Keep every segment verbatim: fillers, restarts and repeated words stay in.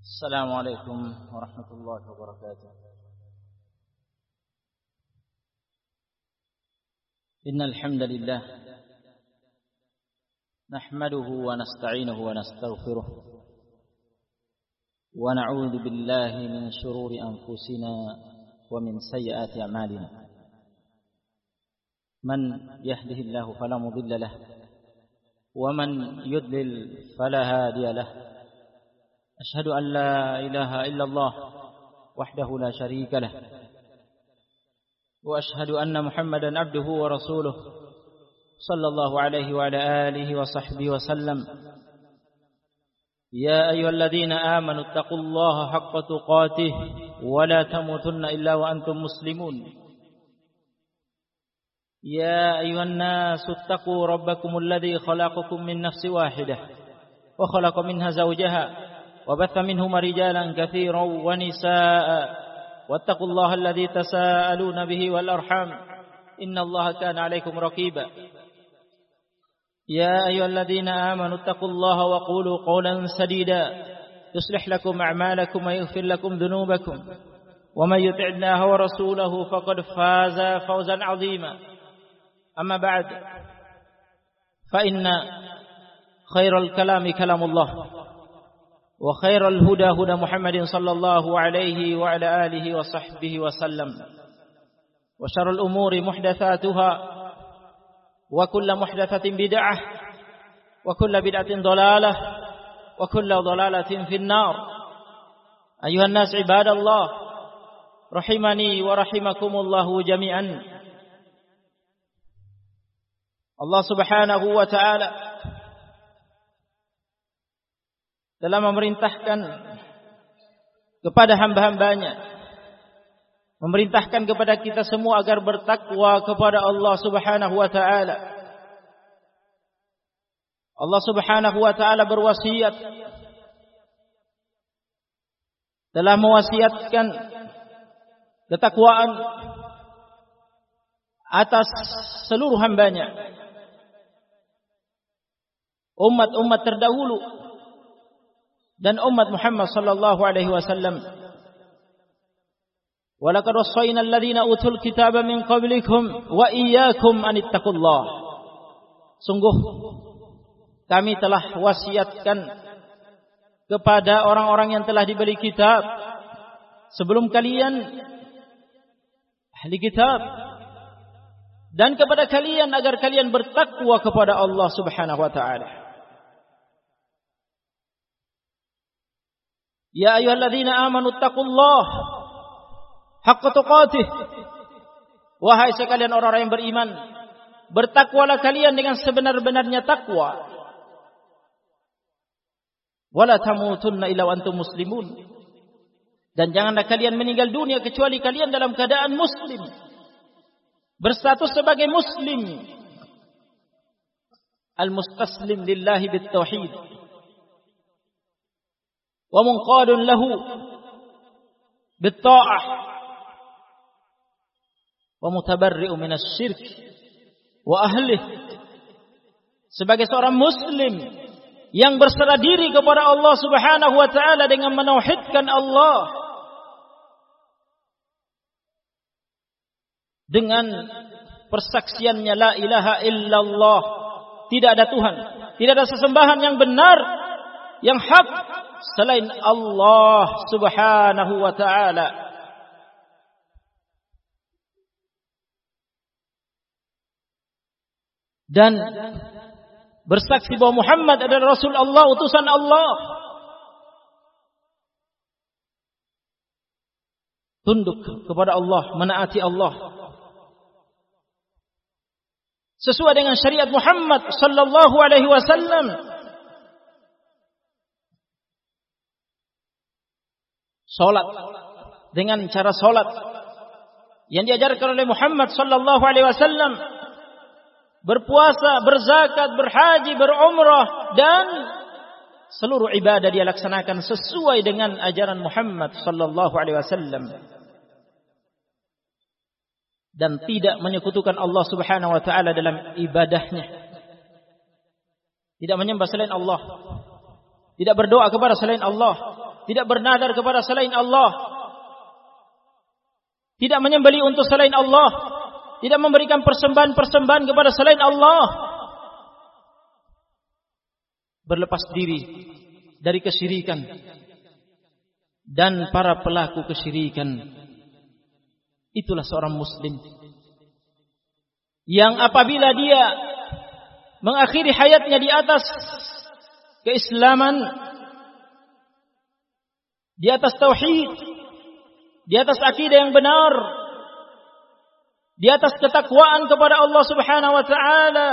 السلام عليكم ورحمة الله وبركاته. إن الحمد لله نحمده ونستعينه ونستغفره ونعوذ بالله من شرور أنفسنا ومن سيئات أعمالنا. من يهده الله فلا مضل له ومن يضلل فلا هادي له. أشهد أن لا إله إلا الله وحده لا شريك له وأشهد أن محمدا عبده ورسوله صلى الله عليه وعلى آله وصحبه وسلم. يا أيها الذين آمنوا اتقوا الله حق تقاته ولا تموتن إلا وأنتم مسلمون. يا أيها الناس اتقوا ربكم الذي خلقكم من نفس واحدة وخلق منها زوجها وبث منهما رجالا كثيرا ونساء واتقوا الله الذي تساءلون به والأرحام إن الله كان عليكم رقيبا. يا أيها الذين آمنوا اتقوا الله وقولوا قولا سديدا يصلح لكم أعمالكم ويغفر لكم ذنوبكم ومن يطع الله ورسوله فقد فاز فوزا عظيما. أما بعد فإن خير الكلام كلام الله وخير الهدى هدى محمد صلى الله عليه وعلى آله وصحبه وسلم وشر الأمور محدثاتها وكل محدثة بدعة وكل بدعة ضلالة وكل ضلالة في النار. أيها الناس عباد الله رحمني ورحمكم الله جميعا. Allah Subhanahu wa ta'ala telah memerintahkan kepada hamba-hambanya, memerintahkan kepada kita semua agar bertakwa kepada Allah Subhanahu wa ta'ala. Allah Subhanahu wa ta'ala berwasiat, telah mewasiatkan ketakwaan atas seluruh hambanya, umat-umat terdahulu dan umat Muhammad sallallahu alaihi wasallam. Wa laqad wassayna alladziina utul kitaba min qablikum wa iyyakum an ittaqullah. Sungguh kami telah wasiatkan kepada orang-orang yang telah diberi kitab sebelum kalian, ahli kitab, dan kepada kalian agar kalian bertakwa kepada Allah Subhanahu wa ta'ala. Ya ayyuhalladzina amanu taqullaha haqqa tuqatih. Wahai sekalian orang-orang yang beriman, bertakwalah kalian dengan sebenar-benarnya takwa. Wala tamutunna illa wa antum muslimun. Dan janganlah kalian meninggal dunia kecuali kalian dalam keadaan muslim, berstatus sebagai muslim, al-mustaslim lillahi bit-tauhid wa munqadun lahu bit-ta'ah wa mutabarri'u minasy-syirk wa ahlihi. Sebagai seorang muslim yang berserah diri kepada Allah Subhanahu wa ta'ala dengan menauhidkan Allah, dengan persaksiannya la ilaha illallah, tidak ada Tuhan, tidak ada sesembahan yang benar, yang hak selain Allah Subhanahu wa ta'ala. Dan bersaksi bahwa Muhammad adalah Rasul Allah, utusan Allah. Tunduk kepada Allah, menaati Allah sesuai dengan syariat Muhammad sallallahu alaihi wasallam. Salat dengan cara salat yang diajarkan oleh Muhammad sallallahu alaihi wasallam. Berpuasa, berzakat, berhaji, berumrah, dan seluruh ibadah dia laksanakan sesuai dengan ajaran Muhammad sallallahu alaihi wasallam. Dan tidak menyekutukan Allah Subhanahu wa taala dalam ibadahnya. Tidak menyembah selain Allah. Tidak berdoa kepada selain Allah. tidak bernadar kepada selain Allah, tidak menyembelih untuk selain Allah, tidak memberikan persembahan-persembahan kepada selain Allah, berlepas diri dari kesyirikan dan para pelaku kesyirikan. Itulah seorang muslim yang apabila dia mengakhiri hayatnya di atas keislaman, di atas tauhid, di atas akidah yang benar, di atas ketakwaan kepada Allah Subhanahu wa taala,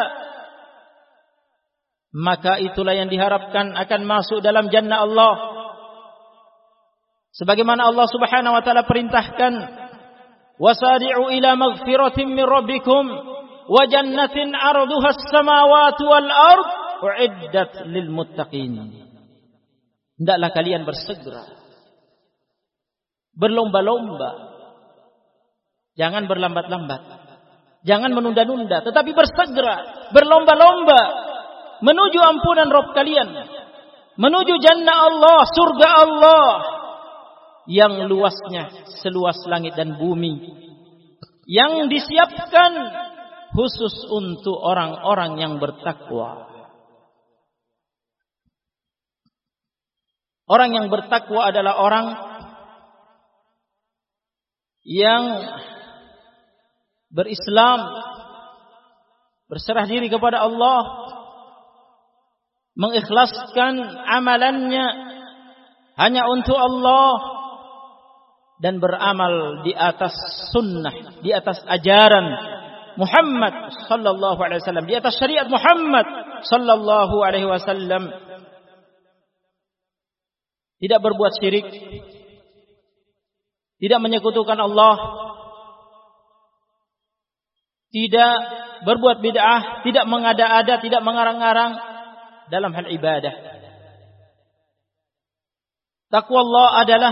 maka itulah yang diharapkan akan masuk dalam jannah Allah. Sebagaimana Allah Subhanahu wa taala perintahkan, wasari'u ila maghfiratin min rabbikum wa jannatin 'arduha as-samawati wal ard u'iddat lil muttaqin. Hendaklah kalian bersegera, berlomba-lomba, jangan berlambat-lambat, jangan menunda-nunda, tetapi bersegera, berlomba-lomba menuju ampunan Rabb kalian, menuju jannah Allah, surga Allah yang luasnya seluas langit dan bumi, yang disiapkan khusus untuk orang-orang yang bertakwa. Orang yang bertakwa adalah orang yang berislam, berserah diri kepada Allah, mengikhlaskan amalannya hanya untuk Allah, dan beramal di atas sunnah, di atas ajaran Muhammad sallallahu alaihi wasallam, di atas syariat Muhammad sallallahu alaihi wasallam. Tidak berbuat syirik, tidak menyekutukan Allah, tidak berbuat bid'ah, tidak mengada-ada, tidak mengarang-arang dalam hal ibadah. Takwa Allah adalah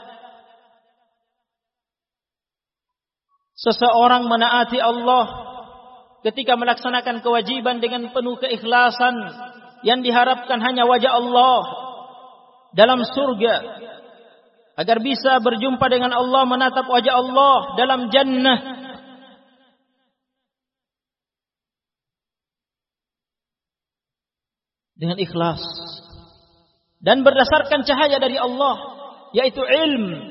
seseorang menaati Allah ketika melaksanakan kewajiban dengan penuh keikhlasan yang diharapkan hanya wajah Allah dalam surga, agar bisa berjumpa dengan Allah, menatap wajah Allah dalam jannah. Dengan ikhlas dan berdasarkan cahaya dari Allah, yaitu ilmu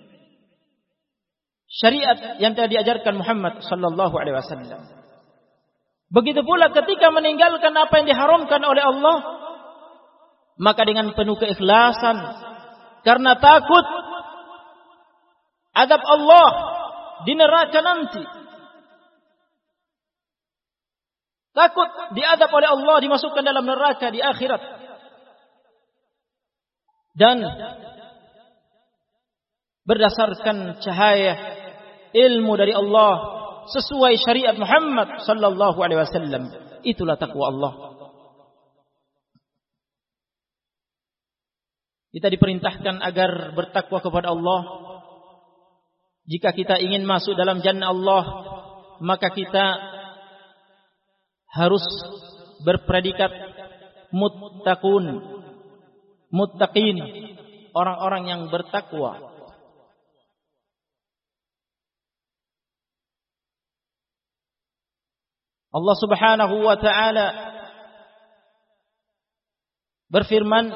syariat yang telah diajarkan Muhammad sallallahu alaihi wasallam. Begitu pula ketika meninggalkan apa yang diharamkan oleh Allah, maka dengan penuh keikhlasan, karena takut azab Allah di neraka nanti, takut diazab oleh Allah, dimasukkan dalam neraka di akhirat, dan berdasarkan cahaya ilmu dari Allah sesuai syariat Muhammad sallallahu alaihi wasallam. Itulah takwa Allah. Kita diperintahkan agar bertakwa kepada Allah. Jika kita ingin masuk dalam jannah Allah, maka kita harus berpredikat muttaqun, muttaqin, orang-orang yang bertakwa. Allah Subhanahu wa taala berfirman,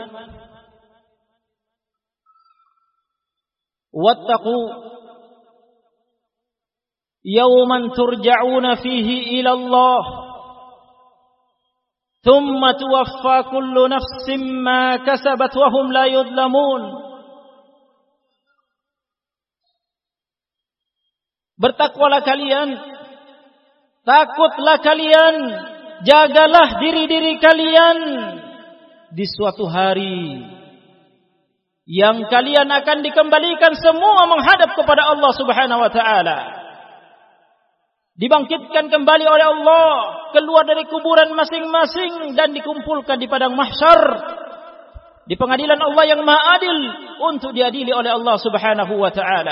wattaqu yawman turja'una fihi ila Allah thumma tuwaffa kullu nafsin ma kasabat wa hum la yudlamun. Bertakwalah kalian, takutlah kalian, jagalah diri-diri kalian di suatu hari yang kalian akan dikembalikan semua menghadap kepada Allah Subhanahu wa taala. Dibangkitkan kembali oleh Allah, keluar dari kuburan masing-masing dan dikumpulkan di padang mahsyar, di pengadilan Allah yang Maha Adil, untuk diadili oleh Allah Subhanahu wa taala.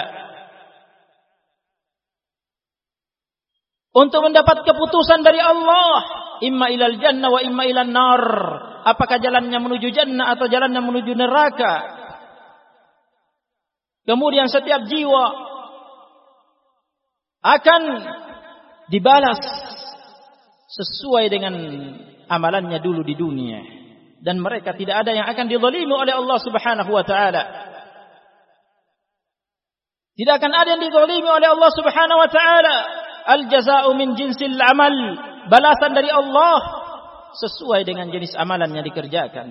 Untuk mendapat keputusan dari Allah, imma ilal jannah wa imma ilan nar. Apakah jalannya menuju jannah atau jalannya menuju neraka? Kemudian setiap jiwa akan dibalas sesuai dengan amalannya dulu di dunia. Dan mereka tidak ada yang akan dizalimi oleh Allah Subhanahu wa taala. Tidak akan ada yang dizalimi oleh Allah Subhanahu wa taala. Al-jazaa'u min jinsil amal. Balasan dari Allah sesuai dengan jenis amalan yang dikerjakan.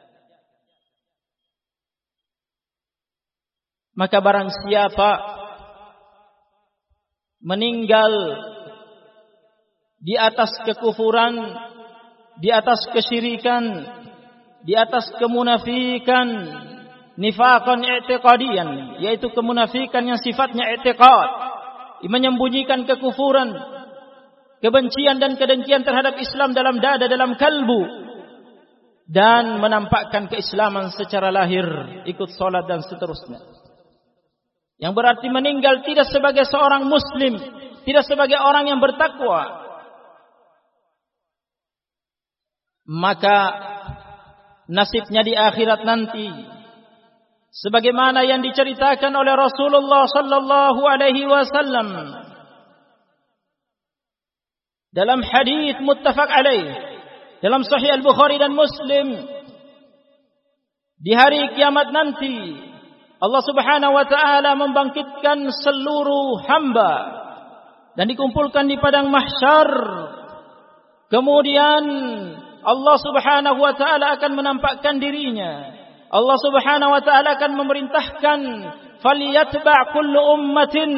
Maka barang siapa meninggal di atas kekufuran, di atas kesyirikan, di atas kemunafikan, nifaqan i'tiqadiyan, yaitu kemunafikan yang sifatnya i'tiqad, menyembunyikan kekufuran, kebencian dan kedengkian terhadap Islam dalam dada, dalam kalbu, dan menampakkan keislaman secara lahir, ikut salat dan seterusnya. Yang berarti meninggal tidak sebagai seorang muslim, tidak sebagai orang yang bertakwa. Maka nasibnya di akhirat nanti sebagaimana yang diceritakan oleh Rasulullah sallallahu alaihi wasallam dalam hadis muttafaq alaih dalam Sahih Al-Bukhari dan Muslim, di hari kiamat nanti Allah Subhanahu wa taala membangkitkan seluruh hamba dan dikumpulkan di padang mahsyar. Kemudian Allah Subhanahu wa taala akan menampakkan dirinya. Allah Subhanahu wa taala akan memerintahkan falyatba' kullu ummatin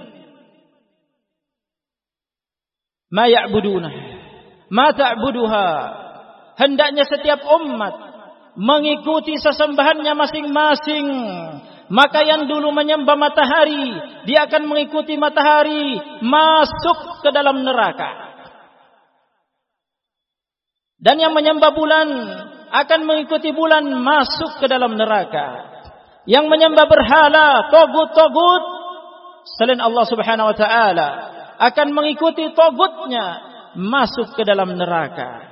ma ya'buduna ma ta'buduha. Hendaknya setiap umat mengikuti sesembahannya masing-masing. Maka yang dulu menyembah matahari, dia akan mengikuti matahari masuk ke dalam neraka. Dan yang menyembah bulan akan mengikuti bulan masuk ke dalam neraka. Yang menyembah berhala, togut-togut selain Allah Subhanahu wa taala akan mengikuti togutnya masuk ke dalam neraka.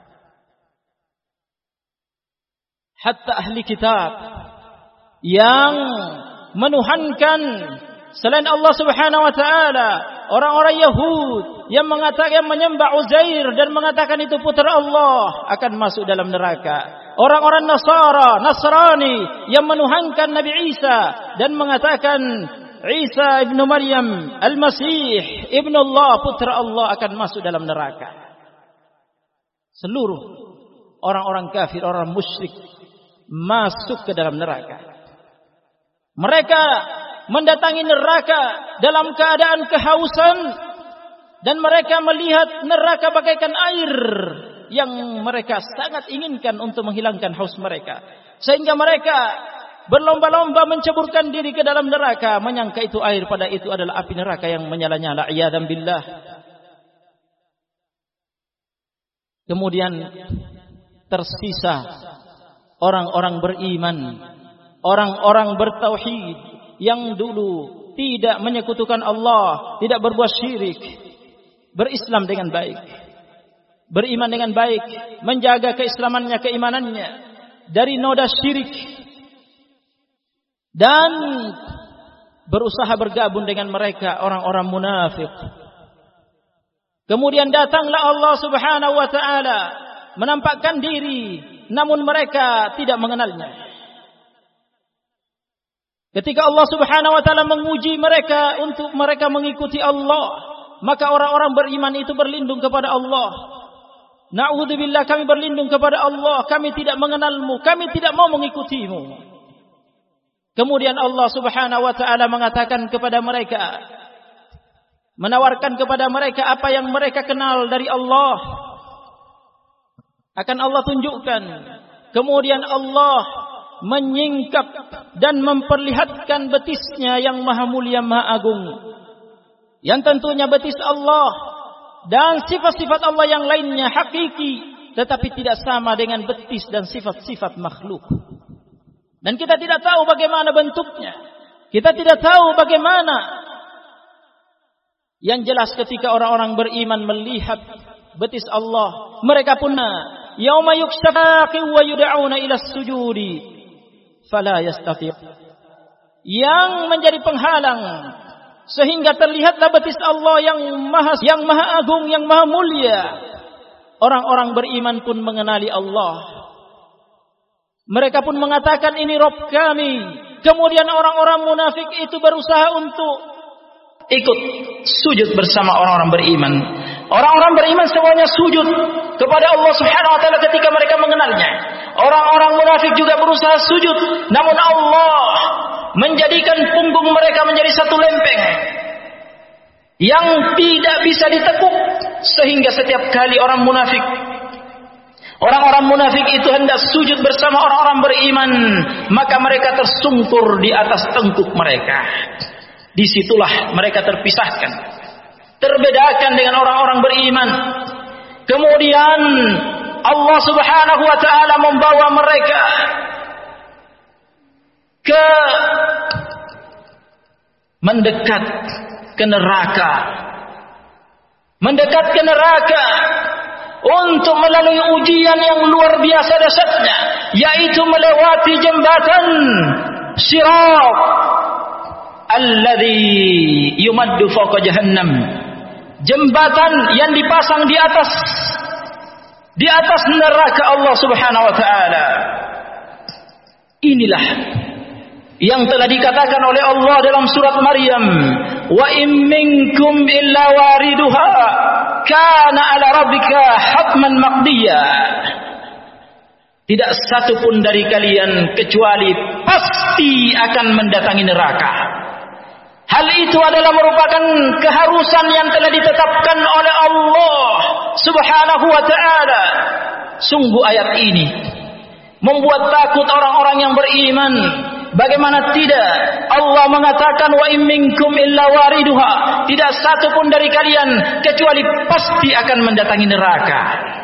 Hatta ahli kitab yang menuhankan selain Allah Subhanahu wa taala, orang-orang Yahud yang mengatakan yang menyembah Uzair dan mengatakan itu putra Allah akan masuk dalam neraka. Orang-orang Nasara, Nasrani yang menuhankan Nabi Isa dan mengatakan Isa ibnu Maryam Al-Masih ibnu Allah, putra Allah, akan masuk dalam neraka. Seluruh orang-orang kafir, orang musyrik masuk ke dalam neraka. Mereka mendatangi neraka dalam keadaan kehausan dan mereka melihat neraka bagaikan air yang mereka sangat inginkan untuk menghilangkan haus mereka, sehingga mereka berlomba-lomba menceburkan diri ke dalam neraka, menyangka itu air, pada itu adalah api neraka yang menyala-nyala. Iyadzam billah. Kemudian tersisa orang-orang beriman, orang-orang bertauhid yang dulu tidak menyekutukan Allah, tidak berbuat syirik, berislam dengan baik, beriman dengan baik, menjaga keislamannya, keimanannya dari noda syirik, dan berusaha bergabung dengan mereka orang-orang munafik. Kemudian datanglah Allah Subhanahu wa taala menampakkan diri, namun mereka tidak mengenalnya. Ketika Allah Subhanahu wa taala menguji mereka untuk mereka mengikuti Allah, maka orang-orang beriman itu berlindung kepada Allah. Na'udzubillah, kami berlindung kepada Allah, kami tidak mengenalmu, kami tidak mau mengikutimu. Kemudian Allah Subhanahu wa taala mengatakan kepada mereka, menawarkan kepada mereka apa yang mereka kenal dari Allah, akan Allah tunjukkan. Kemudian Allah menyingkap dan memperlihatkan betisnya yang maha mulia, maha agung, yang tentunya betis Allah dan sifat-sifat Allah yang lainnya hakiki, tetapi tidak sama dengan betis dan sifat-sifat makhluk. Dan kita tidak tahu bagaimana bentuknya, kita tidak tahu bagaimana. Yang jelas ketika orang-orang beriman melihat betis Allah, mereka pun yauma yukshafaqi wa yud'auna ila sujudi fala yastati'. yang menjadi penghalang sehingga terlihatlah betis Allah yang maha yang maha agung, yang maha mulia. Orang-orang beriman pun mengenali Allah. Mereka pun mengatakan ini Rabb kami. Kemudian orang-orang munafik itu berusaha untuk ikut sujud bersama orang-orang beriman. Orang-orang beriman semuanya sujud kepada Allah Subhanahu wa taala ketika mereka mengenalnya. Orang-orang munafik juga berusaha sujud, namun Allah menjadikan punggung mereka menjadi satu lempeng yang tidak bisa ditekuk, sehingga setiap kali orang munafik Orang-orang munafik itu hendak sujud bersama orang-orang beriman, maka mereka tersungkur di atas tengkuk mereka. Disitulah mereka terpisahkan, terbedakan dengan orang-orang beriman. Kemudian Allah Subhanahu wa taala membawa mereka ke mendekat ke neraka. Mendekat ke neraka untuk melalui ujian yang luar biasa dahsyatnya, yaitu melewati jembatan Sirat alladzi yumaddu fawqa jahannam, jembatan yang dipasang di atas di atas neraka Allah Subhanahu wa taala. Inilah yang telah dikatakan oleh Allah dalam surat Maryam, wa in minkum illa wariduha kana ala rabbika hatman maqdiya. Tidak satu pun dari kalian kecuali pasti akan mendatangi neraka. Hal itu adalah merupakan keharusan yang telah ditetapkan oleh Allah Subhanahu wa taala. Sungguh ayat ini membuat takut orang-orang yang beriman. Bagaimana tidak? Allah mengatakan wa in minkum illa wariduha. Tidak satu pun dari kalian kecuali pasti akan mendatangi neraka.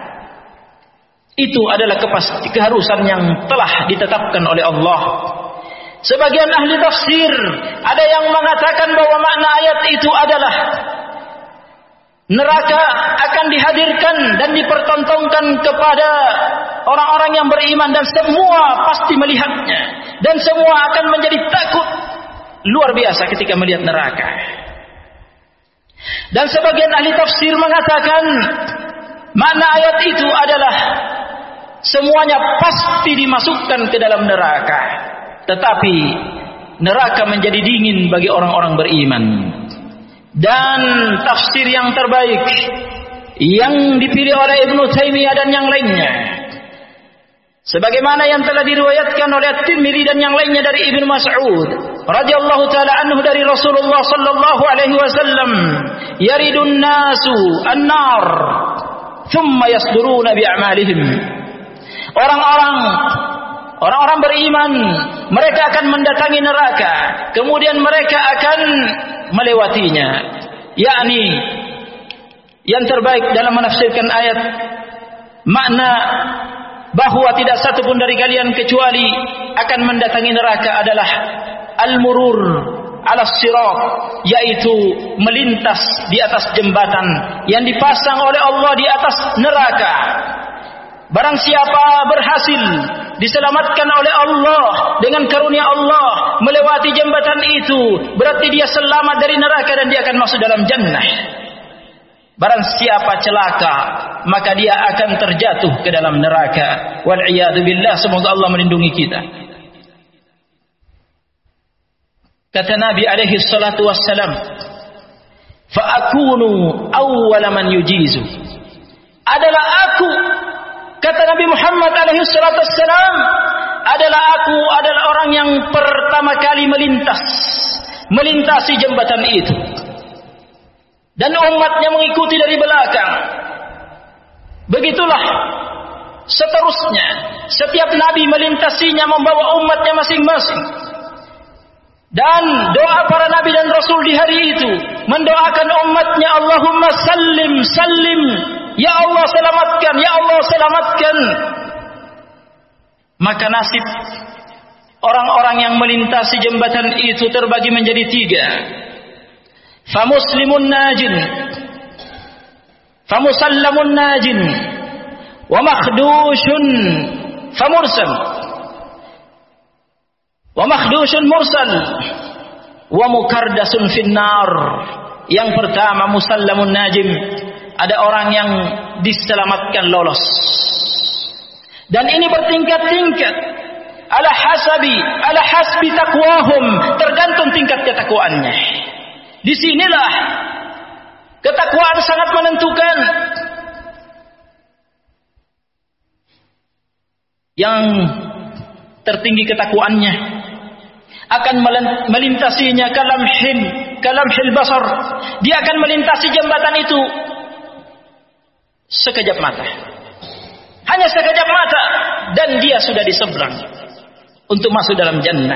Itu adalah kepasti, keharusan yang telah ditetapkan oleh Allah. Sebagian ahli tafsir ada yang mengatakan bahwa makna ayat itu adalah neraka akan dihadirkan dan dipertontonkan kepada orang-orang yang beriman, dan semua pasti melihatnya, dan semua akan menjadi takut luar biasa ketika melihat neraka. Dan sebagian ahli tafsir mengatakan makna ayat itu adalah semuanya pasti dimasukkan ke dalam neraka, tetapi neraka menjadi dingin bagi orang-orang beriman. Dan tafsir yang terbaik yang dipilih oleh Ibnu Taimiyah dan yang lainnya, sebagaimana yang telah diriwayatkan oleh At-Tirmidzi dan yang lainnya dari Ibnu Mas'ud radhiyallahu taala anhu dari Rasulullah sallallahu alaihi wasallam, yaridun nasu an-nar thumma yasduruna bi'amalihim. Orang-orang Orang-orang beriman, mereka akan mendatangi neraka, kemudian mereka akan melewatinya. Yakni yang terbaik dalam menafsirkan ayat, makna bahwa tidak satu pun dari kalian kecuali akan mendatangi neraka adalah al-murur ala sirat, yaitu melintas di atas jembatan yang dipasang oleh Allah di atas neraka. Barang siapa berhasil diselamatkan oleh Allah dengan karunia Allah melewati jembatan itu, berarti dia selamat dari neraka dan dia akan masuk dalam jannah. Barang siapa celaka, maka dia akan terjatuh ke dalam neraka. Wal iyadu billah, semoga Allah melindungi kita. Kata Nabi alaihi salatu wassalam, fa akunu awwala man yujizu. Adalah aku, kata Nabi Muhammad alaihi salatu wassalam, adalah aku adalah orang yang pertama kali melintas melintasi jembatan itu, dan umatnya mengikuti dari belakang. Begitulah seterusnya, setiap nabi melintasinya membawa umatnya masing-masing. Dan doa para nabi dan rasul di hari itu mendoakan umatnya, Allahumma sallim sallim, ya Allah selamatkan, ya Allah selamatkan. Maka nasib orang-orang yang melintasi jembatan itu terbagi menjadi tiga. Famuslimun najin, famusallamun najin, wa makhdushun famursal. Wa makhdushun mursal. wa mukardasun finnar. Yang pertama musallamun najim, ada orang yang diselamatkan lolos. Dan ini bertingkat-tingkat, ala hasabi ala hasbi taqwahum, tergantung tingkat ketakwaannya. Di sinilah ketakwaan sangat menentukan. Yang tertinggi ketakwaannya akan melintasinya kalamhil kalamhil basar, dia akan melintasi jembatan itu sekejap mata, hanya sekejap mata, dan dia sudah di seberang untuk masuk dalam jannah.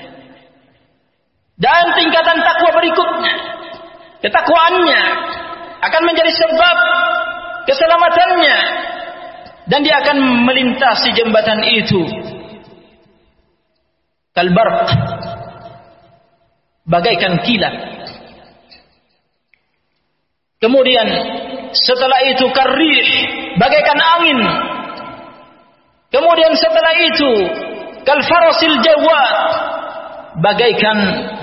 Dan tingkatan takwa berikutnya, ketakwaannya akan menjadi sebab keselamatannya, dan dia akan melintasi jembatan itu kalbarq, bagaikan kilat. Kemudian setelah itu karrih, bagaikan angin. Kemudian setelah itu kalfarasil jawad, bagaikan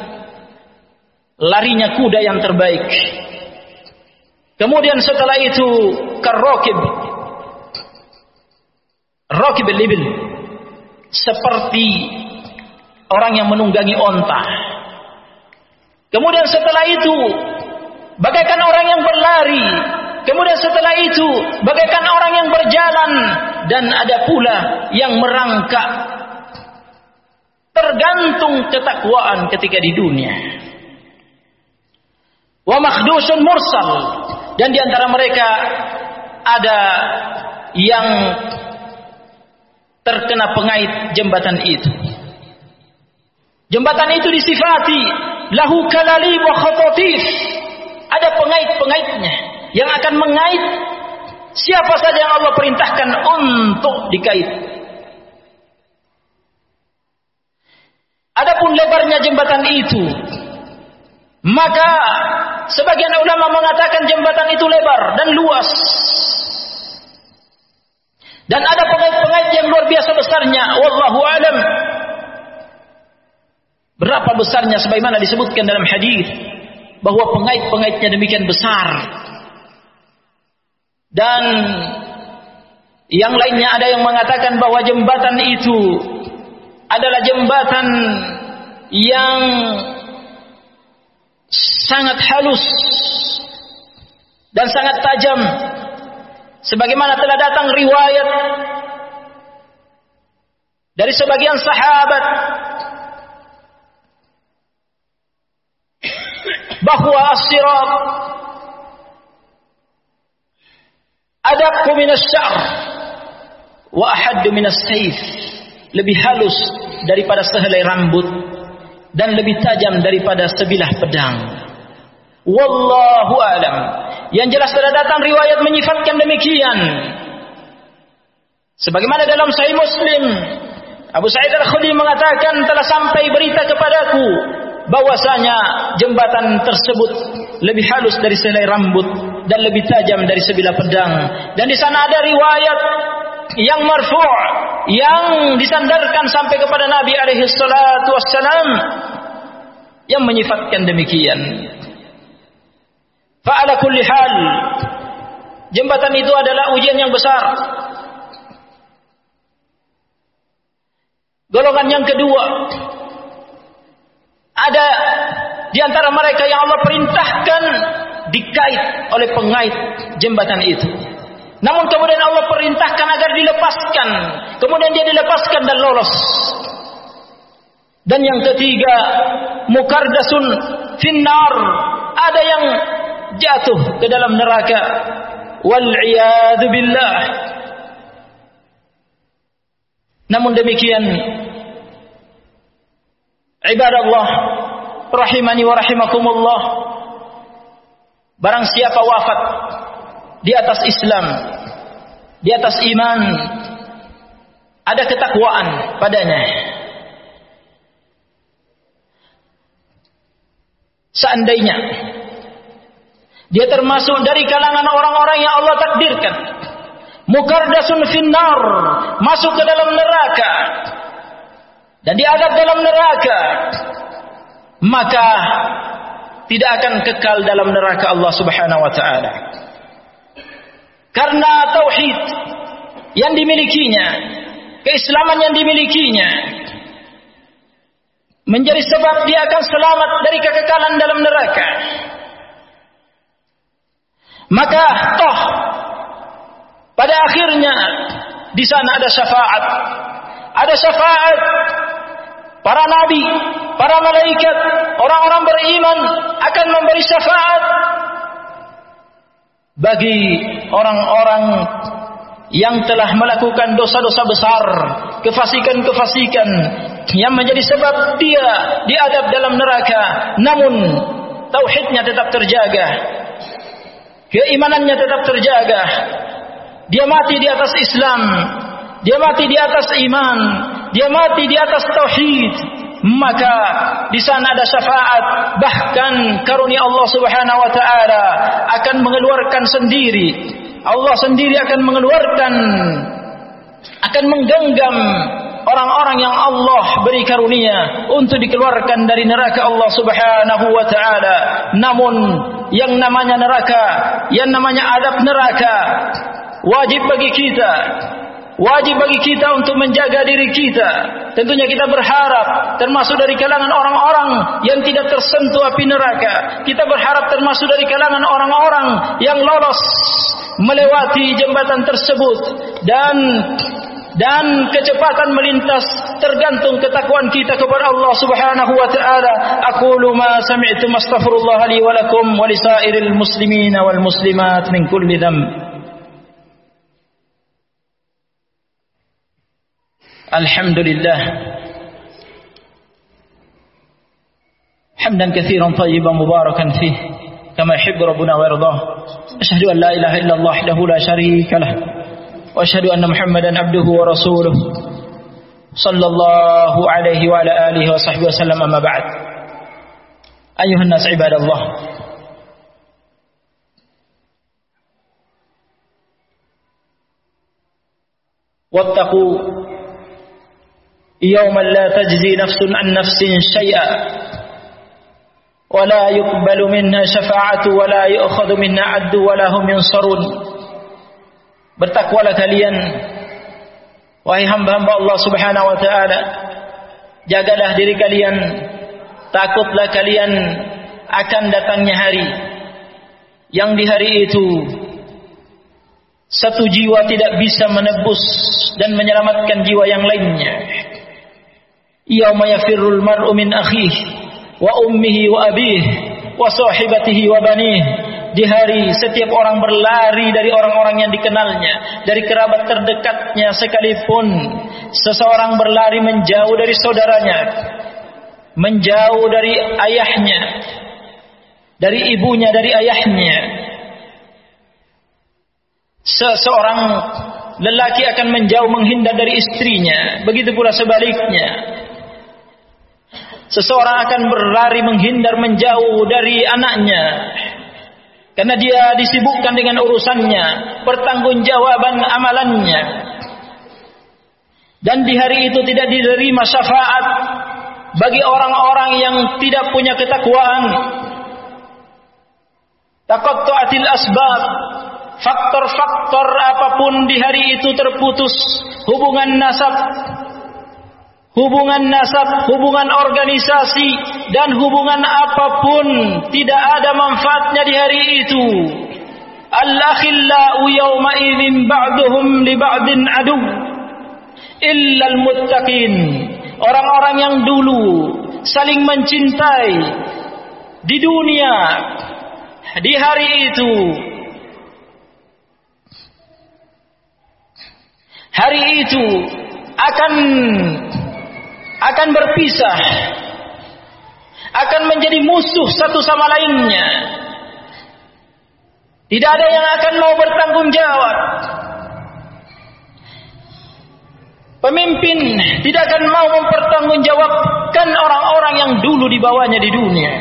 larinya kuda yang terbaik. Kemudian setelah itu karrokib, rokib al-ibil, seperti orang yang menunggangi onta. Kemudian setelah itu bagaikan orang yang berlari. Kemudian setelah itu bagaikan orang yang berjalan. Dan ada pula yang merangkak. Tergantung ketakwaan ketika di dunia. Wa makhdusun mursal, dan di antara mereka ada yang terkena pengait jembatan itu. Jembatan itu disifati lahu kalalib wa khatatif, ada pengait-pengaitnya yang akan mengait siapa saja yang Allah perintahkan untuk dikait. Adapun lebarnya jembatan itu, maka sebagian ulama mengatakan jembatan itu lebar dan luas. Dan ada pengait-pengait yang luar biasa besarnya, wallahu alam. Berapa besarnya sebagaimana disebutkan dalam hadis bahwa pengait-pengaitnya demikian besar. Dan yang lainnya ada yang mengatakan bahwa jembatan itu adalah jembatan yang sangat halus dan sangat tajam, sebagaimana telah datang riwayat dari sebagian sahabat bahwa as-sirat adaqqu min asy-sya'r wa ahaddu min as-sayf, lebih halus daripada sehelai rambut dan lebih tajam daripada sebilah pedang. Wallahu alam. Yang jelas telah datang riwayat menyifatkan demikian. Sebagaimana dalam Sahih Muslim, Abu Sa'id Al-Khudri mengatakan, telah sampai berita kepadaku bahwasanya jembatan tersebut lebih halus dari sehelai rambut dan lebih tajam dari sebilah pedang. Dan di sana ada riwayat yang marfu', yang disandarkan sampai kepada Nabi alaihi salatu wassalam, yang menyifatkan demikian. Fa'ala kulli hal, jembatan itu adalah ujian yang besar. Golongan yang kedua, ada di antara mereka yang Allah perintahkan dikait oleh pengait jembatan itu. Namun kemudian Allah perintahkan agar dilepaskan. Kemudian dia dilepaskan dan lolos. Dan yang ketiga, mukardasun finnar, ada yang jatuh ke dalam neraka. Wal'iyadu billah. Namun demikian, ibadallah rahimani wa rahimakumullah, barang siapa wafat di atas Islam, di atas iman, ada ketakwaan padanya, seandainya dia termasuk dari kalangan orang-orang yang Allah takdirkan mukardasun finnar, masuk ke dalam neraka dan diazab dalam neraka, maka tidak akan kekal dalam neraka Allah Subhanahu wa taala. Karena tauhid yang dimilikinya, keislaman yang dimilikinya menjadi sebab dia akan selamat dari kekekalan dalam neraka. Maka toh pada akhirnya di sana ada syafaat. Ada syafaat para nabi, para malaikat, orang-orang beriman akan memberi syafaat bagi orang-orang yang telah melakukan dosa-dosa besar, kefasikan-kefasikan yang menjadi sebab dia diadab dalam neraka, namun tauhidnya tetap terjaga, keimanannya tetap terjaga. Dia mati di atas Islam, dia mati di atas iman, dia mati di atas tauhid, maka di sana ada syafaat. Bahkan karunia Allah Subhanahu wa taala akan mengeluarkan sendiri, Allah sendiri akan mengeluarkan, akan menggenggam orang-orang yang Allah beri karunia untuk dikeluarkan dari neraka Allah Subhanahu wa taala. Namun yang namanya neraka, yang namanya adab neraka, wajib bagi kita, wajib bagi kita untuk menjaga diri kita. Tentunya kita berharap termasuk dari kalangan orang-orang yang tidak tersentuh api neraka. Kita berharap termasuk dari kalangan orang-orang yang lolos melewati jembatan tersebut, dan dan kecepatan melintas tergantung ketakwaan kita kepada Allah Subhanahu wa taala. Aqulu ma sami'tum astaghfirullah li wa lakum wa lisairil muslimin wal muslimat min kulli dhanb. Alhamdulillah hamdan katsiran tayyiban mubarakan fih kama yuhibbu rabbuna wa yardah. Asyhadu an la ilaha illallah wahdahu la syarika lah wa asyhadu anna Muhammadan abduhu wa rasuluh sallallahu alaihi wa ala alihi wa sahbihi wasallam. Amma ba'd. Ayuhan nas ibadallah, wattaqu yawman la tajzi nafsun an nafsin syai'a wa la yuqbalu minha syafa'atu wa la yu'khadhu minha 'adlu wa la hum yunsarun. Bertakwalah kalian wahai hamba-hamba Allah Subhanahu wa taala, jagalah diri kalian, takutlah kalian akan datangnya hari yang di hari itu satu jiwa tidak bisa menebus dan menyelamatkan jiwa yang lainnya. Yauma yafirrul mar'u min akhihi wa ummihi wa abihi wa sahibatihi wa banihi. Di hari setiap orang berlari dari orang-orang yang dikenalnya, dari kerabat terdekatnya sekalipun. Seseorang berlari menjauh dari saudaranya, menjauh dari ayahnya, dari ibunya, dari ayahnya. Seseorang lelaki akan menjauh menghindar dari istrinya, begitu pula sebaliknya. Seseorang akan berlari menghindar menjauh dari anaknya, karena dia disibukkan dengan urusannya, pertanggungjawaban amalannya. Dan di hari itu tidak diterima syafaat bagi orang-orang yang tidak punya ketakwaan. Taqatta'atil asbab, faktor-faktor apapun di hari itu terputus. Hubungan nasab, hubungan nasab, hubungan organisasi, dan hubungan apapun tidak ada manfaatnya di hari itu. Al-akhillau yawma idzin ba'duhum li ba'din adu illa al-muttaqin. Orang-orang yang dulu saling mencintai di dunia, di hari itu, hari itu akan akan berpisah, akan menjadi musuh satu sama lainnya. Tidak ada yang akan mau bertanggung jawab. Pemimpin tidak akan mau mempertanggungjawabkan orang-orang yang dulu dibawanya di dunia.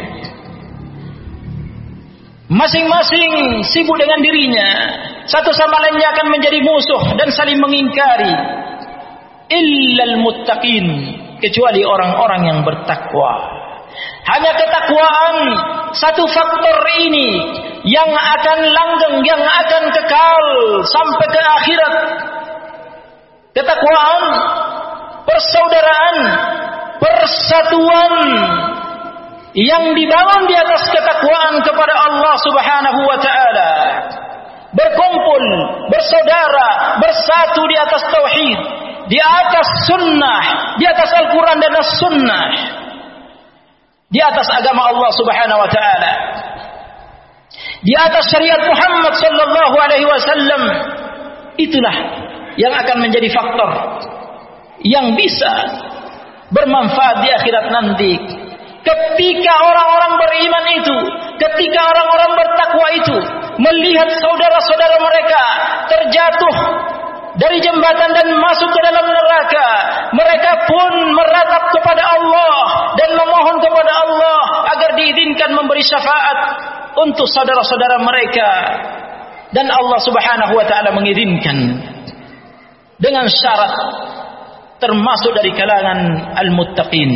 Masing-masing sibuk dengan dirinya, satu sama lainnya akan menjadi musuh dan saling mengingkari. Illal muttaqin, kecuali orang-orang yang bertakwa. Hanya ketakwaan satu faktor ini yang akan langgeng, yang akan kekal sampai ke akhirat. Ketakwaan, persaudaraan, persatuan yang dibangun di atas ketakwaan kepada Allah Subhanahu wa taala. Berkumpul, bersaudara, bersatu di atas tauhid, di atas sunnah, di atas Al-Quran dan As-Sunnah, di atas agama Allah Subhanahu wa taala, di atas syariat Muhammad sallallahu alaihi wasallam. Itulah yang akan menjadi faktor yang bisa bermanfaat di akhirat nanti. Ketika orang-orang beriman itu, ketika orang-orang bertakwa itu melihat saudara-saudara mereka terjatuh dari jembatan dan masuk ke dalam neraka, mereka pun meratap kepada Allah dan memohon kepada Allah agar diizinkan memberi syafaat untuk saudara-saudara mereka. Dan Allah Subhanahu wa taala mengizinkan dengan syarat termasuk dari kalangan al-muttaqin.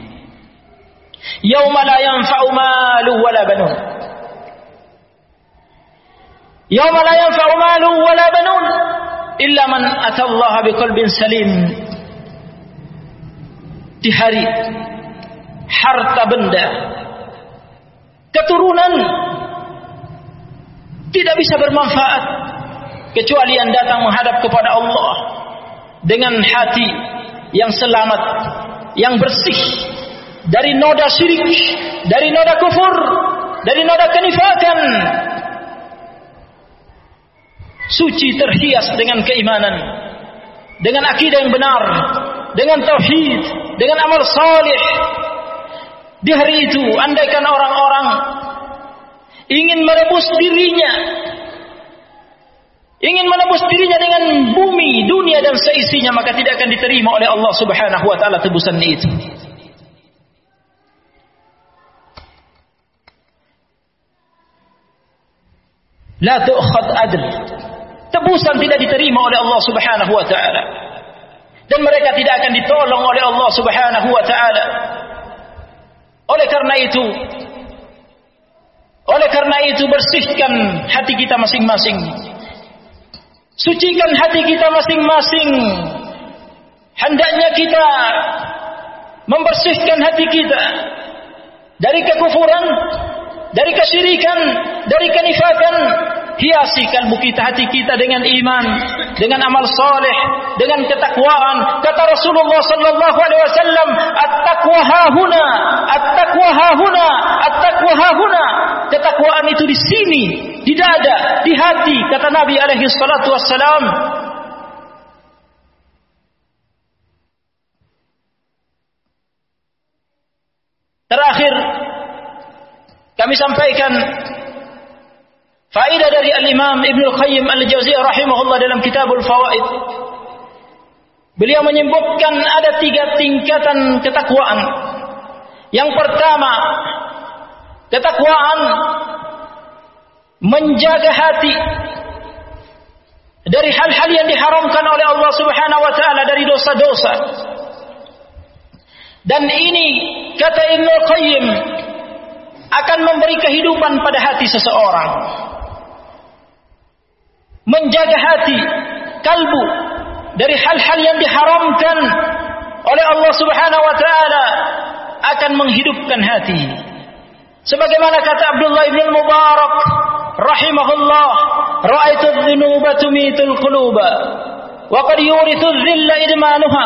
Yauma la yanfa'u malu wala banun. Yauma la yanfa'u malu wala banun illa man atallaha biqalbin salim. Di hari harta benda, keturunan tidak bisa bermanfaat kecuali yang datang menghadap kepada Allah dengan hati yang selamat, yang bersih dari noda syirik, dari noda kufur, dari noda kenifakan, suci terhias dengan keimanan, dengan akidah yang benar, dengan tauhid, dengan amal salih. Di hari itu, andaikan orang-orang ingin merebus dirinya, ingin menebus dirinya dengan bumi, dunia dan seisinya, maka tidak akan diterima oleh Allah Subhanahu wa taala tebusan itu. La tu'khad adl. Tebusan tidak diterima oleh Allah Subhanahu wa taala. Dan mereka tidak akan ditolong oleh Allah Subhanahu wa taala. Oleh karena itu, oleh karena itu bersihkan hati kita masing-masing. Sucikan hati kita masing-masing. Hendaknya kita membersihkan hati kita dari kekufuran, dari kesyirikan, dari kenifakan. Hiasi kalbu kita, hati kita dengan iman, dengan amal saleh, dengan ketakwaan. Kata Rasulullah sallallahu alaihi wasallam, at-taqwa hahuna, at-taqwa hahuna, at-taqwa hahuna. Ketakwaan itu di sini, di dada, di hati, kata Nabi alaihi salatu wassalam. Terakhir kami sampaikan faedah dari Al-Imam Ibnu Qayyim Al-Jauziyah rahimahullah dalam Kitabul Fawaid. Beliau menyebutkan ada tiga tingkatan ketakwaan. Yang pertama, ketakwaan menjaga hati dari hal-hal yang diharamkan oleh Allah Subhanahu wa taala, dari dosa-dosa. Dan ini kata Ibnu Qayyim akan memberi kehidupan pada hati seseorang. Menjaga hati, kalbu dari hal-hal yang diharamkan oleh Allah Subhanahu wa taala akan menghidupkan hati. Sebagaimana kata Abdullah bin Mubarak rahimahullah, ra'aitu adh-dhunuba tumitul quluba wa qad yurithu adh-dhilla idmanuha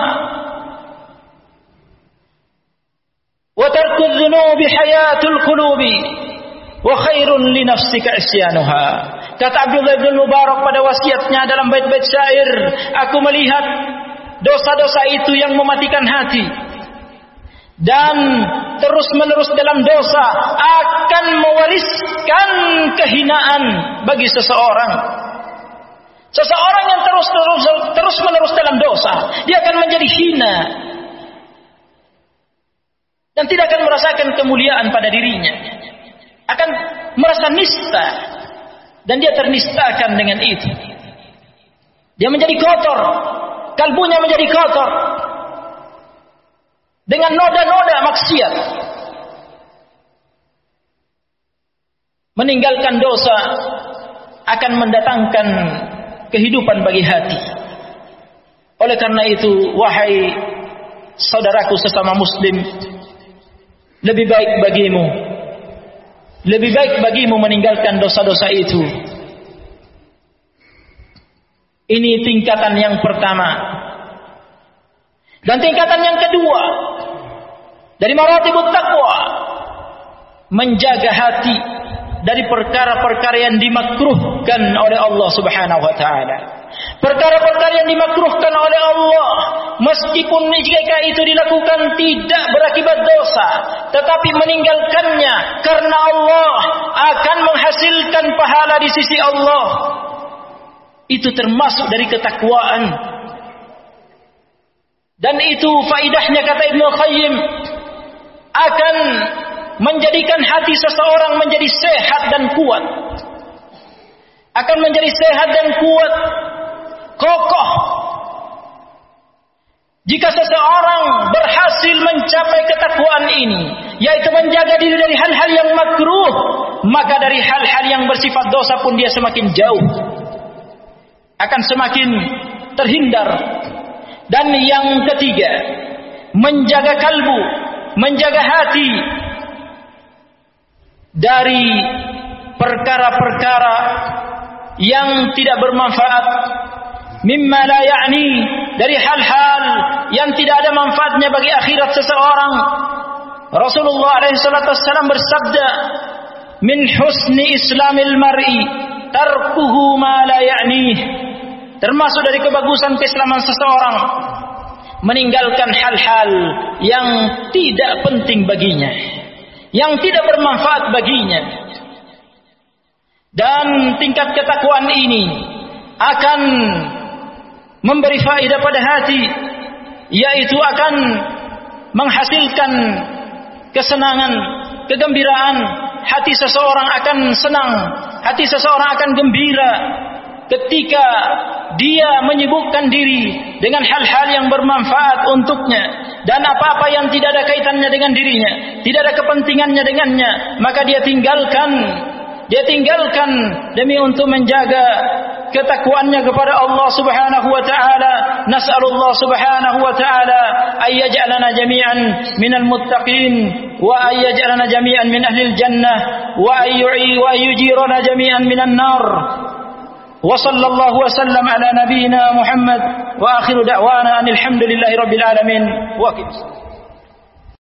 wa tarku adh-dhunubi hayatul qulubi wa khairun li nafsika isyanuha. Kata Abdullah bin Mubarak pada wasiatnya dalam bait-bait syair, aku melihat dosa-dosa itu yang mematikan hati, dan terus-menerus dalam dosa akan mewariskan kehinaan bagi seseorang. Seseorang yang terus-terus terus-menerus dalam dosa, dia akan menjadi hina dan tidak akan merasakan kemuliaan pada dirinya, akan merasa nista. Dan dia ternistakan dengan itu. Dia menjadi kotor, kalbunya menjadi kotor dengan noda-noda maksiat. meninggalkan dosa akan mendatangkan kehidupan bagi hati. Oleh karena itu, wahai saudaraku sesama muslim, lebih baik bagimu lebih baik bagimu meninggalkan dosa-dosa itu. Ini tingkatan yang pertama. Dan tingkatan yang kedua dari maratibut taqwa, menjaga hati dari perkara-perkara yang dimakruhkan oleh Allah Subhanahu wa taala. Perkara-perkara yang dimakruhkan oleh Allah, meskipun jika itu dilakukan tidak berakibat dosa, tetapi meninggalkannya karena Allah akan menghasilkan pahala di sisi Allah, itu termasuk dari ketakwaan. Dan itu faidahnya, kata Ibnu Qayyim, akan menjadikan hati seseorang menjadi sehat dan kuat. Akan menjadi sehat dan kuat, kokoh. Jika seseorang berhasil mencapai ketakwaan ini, yaitu menjaga diri dari hal-hal yang makruh, maka dari hal-hal yang bersifat dosa pun dia semakin jauh, akan semakin terhindar. Dan yang ketiga, menjaga kalbu, menjaga hati dari perkara-perkara yang tidak bermanfaat, mimma la ya'ni, dari hal-hal yang tidak ada manfaatnya bagi akhirat seseorang. Rasulullah alaihi salatu wassalam bersabda, min husni islamil mar'i tarkuhu ma la ya'nih. Termasuk dari kebagusan keislaman seseorang meninggalkan hal-hal yang tidak penting baginya, yang tidak bermanfaat baginya. Dan tingkat ketakwaan ini akan memberi faedah pada hati, yaitu akan menghasilkan kesenangan, kegembiraan. Hati seseorang akan senang, hati seseorang akan gembira ketika dia menyibukkan diri dengan hal-hal yang bermanfaat untuknya, dan apa-apa yang tidak ada kaitannya dengan dirinya, tidak ada kepentingannya dengannya, maka dia tinggalkan. Dia tinggalkan demi untuk menjaga ketakwaannya kepada Allah Subhanahu wa taala. Nas'alullah Subhanahu wa taala ay yaj'alana jami'an minal muttaqin wa ay yaj'alana jami'an min ahlil jannah wa ay yu'i wa yujirana jami'an minan nar. Wa sallallahu wa sallam ala nabiyyina Muhammad wa akhiru da'wana alhamdulillahi rabbil alamin. Wa